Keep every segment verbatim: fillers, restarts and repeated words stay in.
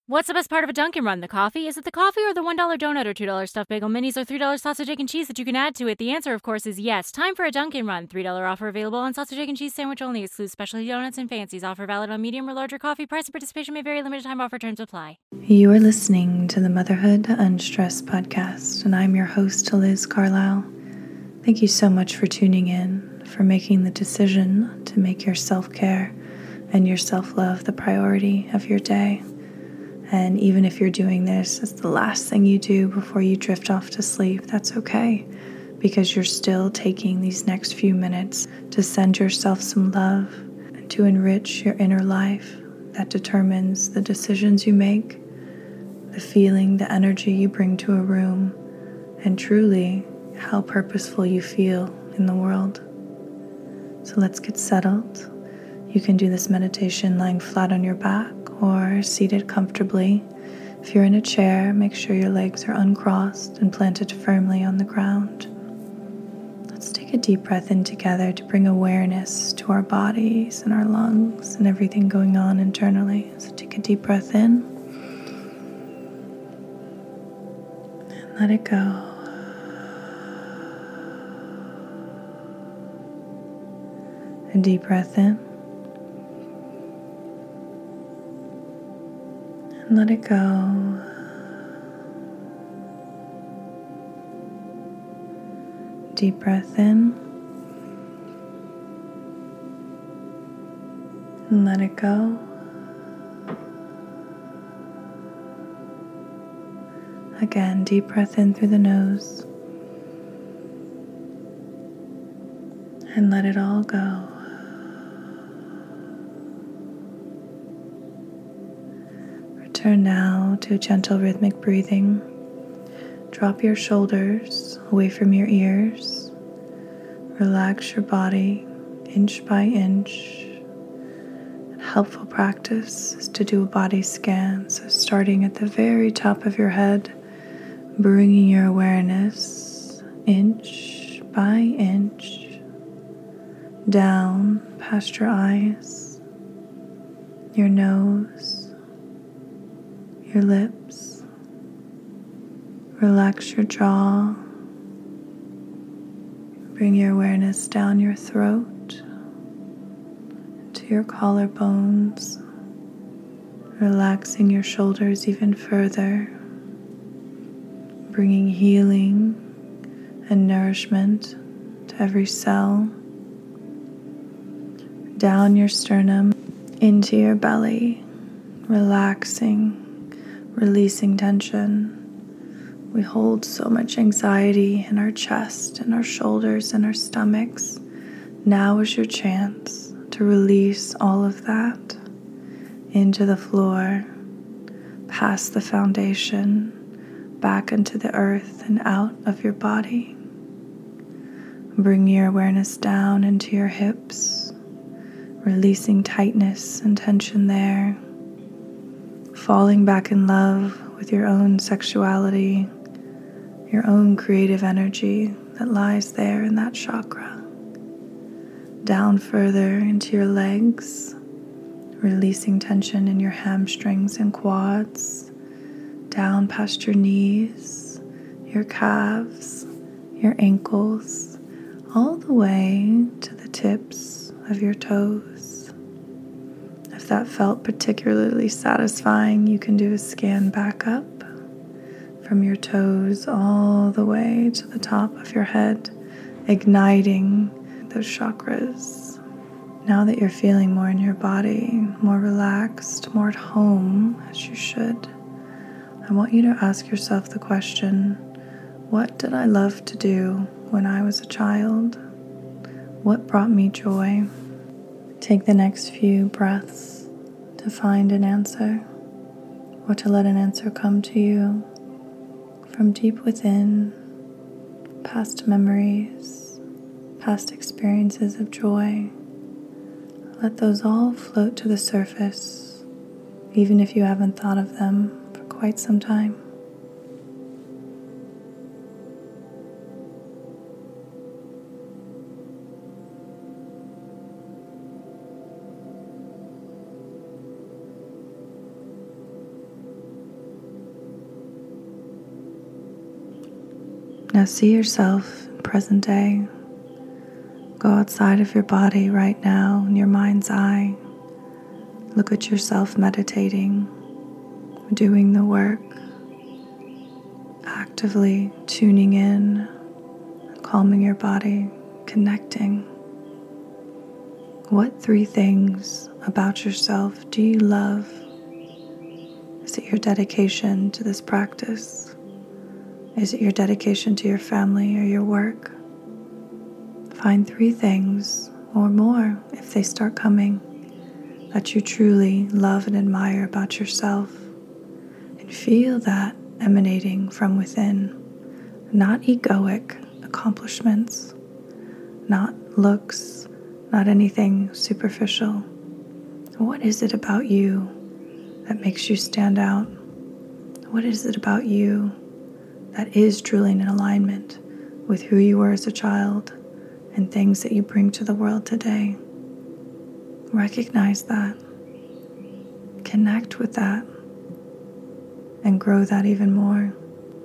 What's the best part of a Dunkin' Run? The coffee? Is it the coffee or the one dollar donut or two dollar stuffed bagel minis or three dollar sausage, egg, and cheese that you can add to it? The answer, of course, is yes. Time for a Dunkin' Run. three dollar offer available on sausage, egg, and cheese sandwich only. Excludes specialty donuts and fancies. Offer valid on medium or larger coffee. Price and participation may vary. Limited time offer. Terms apply. You are listening to the Motherhood Unstressed podcast, and I'm your host, Liz Carlisle. Thank you so much for tuning in, for making the decision to make your self-care and your self-love the priority of your day. And even if you're doing this as the last thing you do before you drift off to sleep, that's okay, because you're still taking these next few minutes to send yourself some love and to enrich your inner life that determines the decisions you make, the feeling, the energy you bring to a room, and truly how purposeful you feel in the world. So let's get settled. You can do this meditation lying flat on your back or seated comfortably. If you're in a chair, make sure your legs are uncrossed and planted firmly on the ground. Let's take a deep breath in together to bring awareness to our bodies and our lungs and everything going on internally. So take a deep breath in and let it go. A deep breath in and let it go. Deep breath in and let it go. Again, deep breath in through the nose and let it all go. Return now to gentle rhythmic breathing. Drop your shoulders away from your ears. Relax your body inch by inch. A helpful practice is to do a body scan. So starting at the very top of your head, bringing your awareness inch by inch down past your eyes, your nose, your lips. Relax your jaw. Bring your awareness down your throat to your collarbones, relaxing your shoulders even further, bringing healing and nourishment to every cell, down your sternum into your belly, relaxing, releasing tension. We hold so much anxiety in our chest and our shoulders and our stomachs. Now is your chance to release all of that into the floor, past the foundation, back into the earth and out of your body. Bring your awareness down into your hips, releasing tightness and tension there, falling back in love with your own sexuality, your own creative energy that lies there in that chakra. Down further into your legs, releasing tension in your hamstrings and quads, down past your knees, your calves, your ankles, all the way to the tips of your toes. If that felt particularly satisfying, you can do a scan back up from your toes all the way to the top of your head, igniting those chakras. Now that you're feeling more in your body, more relaxed, more at home, as you should, I want you to ask yourself the question, what did I love to do when I was a child? What brought me joy? Take the next few breaths to find an answer, or to let an answer come to you from deep within, past memories, past experiences of joy. Let those all float to the surface, even if you haven't thought of them for quite some time. Now see yourself in present day. Go outside of your body right now in your mind's eye. Look at yourself meditating, doing the work, actively tuning in, calming your body, connecting. What three things about yourself do you love? Is it your dedication to this practice? Is it your dedication to your family or your work? Find three things or more, if they start coming, that you truly love and admire about yourself, and feel that emanating from within, not egoic accomplishments, not looks, not anything superficial. What is it about you that makes you stand out? What is it about you that is truly in alignment with who you were as a child and things that you bring to the world today? Recognize that, connect with that, and grow that even more.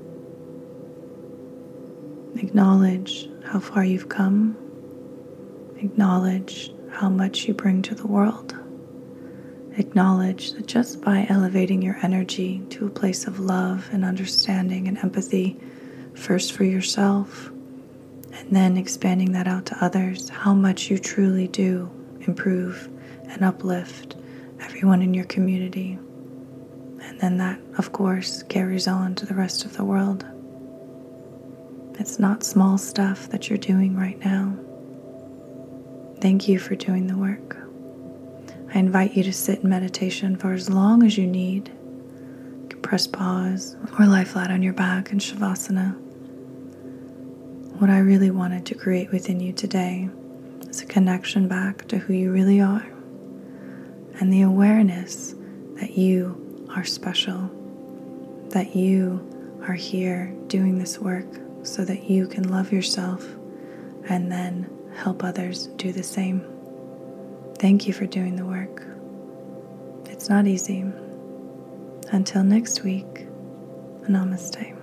Acknowledge how far you've come. Acknowledge how much you bring to the world. Acknowledge that just by elevating your energy to a place of love and understanding and empathy, first for yourself, and then expanding that out to others, how much you truly do improve and uplift everyone in your community. And then that, of course, carries on to the rest of the world. It's not small stuff that you're doing right now. Thank you for doing the work. I invite you to sit in meditation for as long as you need. You can press pause or lie flat on your back in Shavasana. What I really wanted to create within you today is a connection back to who you really are, and the awareness that you are special, that you are here doing this work so that you can love yourself and then help others do the same. Thank you for doing the work. It's not easy. Until next week, namaste.